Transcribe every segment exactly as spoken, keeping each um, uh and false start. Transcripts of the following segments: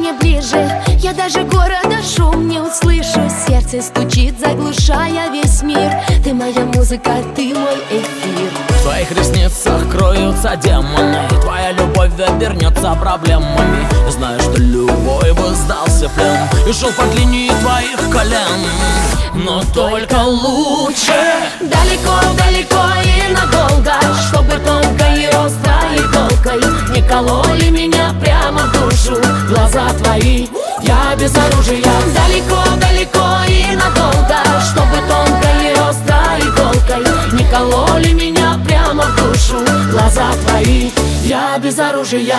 мне ближе. Я даже города шум не услышу. Сердце стучит, заглушая весь мир. Ты моя музыка, ты мой эфир. В твоих ресницах кроются демоны. Твоя любовь обернется проблемами. Знаю, что любой бы сдался в плен и шел по линии твоих колен. Но только лучше далеко-далеко и надолго, чтобы тонкой и острой иголкой не кололи меня прямо в душу глаза твои. Я без оружия. Далеко-далеко и надолго, чтобы тонкой и острой иголкой не кололи меня прямо в душу глаза твои. Я без оружия.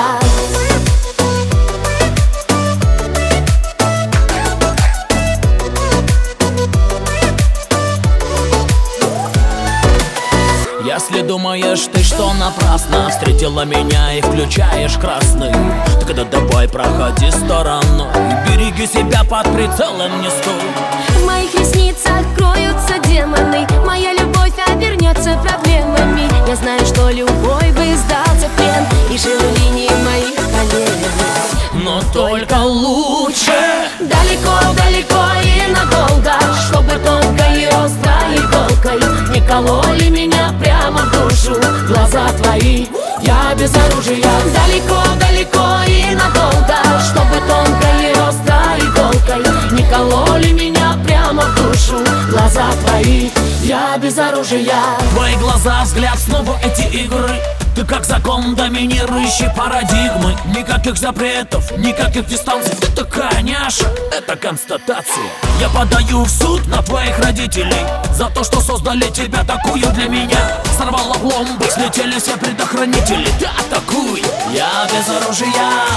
Если думаешь ты, что напрасно встретила меня и включаешь красный, тогда давай проходи стороной, береги себя, под прицелом не стой. В моих ресницах кроются демоны. Моя любовь обернется проблемами. Я знаю, что любой бы сдался в плен и жил в линии моих колен. Но только лучше далеко-далеко и надолго, чтобы тонкой и острой иголкой не кололи меня прямо в душу глаза твои. Я без оружия. Далеко-далеко и надолго, чтобы тонкой и острой иголкой не кололи меня прямо в душу глаза твои. Я без оружия. Твои глаза, взгляд, снова эти игры. Ты как закон доминирующей парадигмы. Никаких запретов, никаких дистанций. Ты такая няша, это констатация. Я подаю в суд на твоих родителей за то, что создали тебя такую для меня. Сорвала пломбы, слетели все предохранители. Ты атакуй, я без оружия.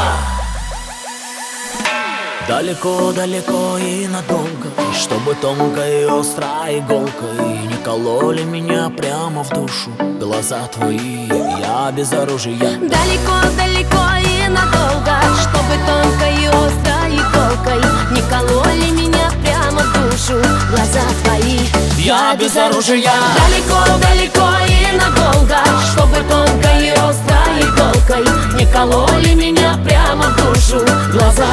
Далеко-далеко и надолго, чтобы тонкой и острой иголкой не кололи меня прямо в душу глаза твои. Я без оружия. Далеко-далеко и надолго, чтобы тонкой и острой иголкой не кололи меня прямо в душу глаза твои. Я без оружия. Далеко-далеко и надолго, чтобы тонкой и острой иголкой не кололи меня прямо в душу глаза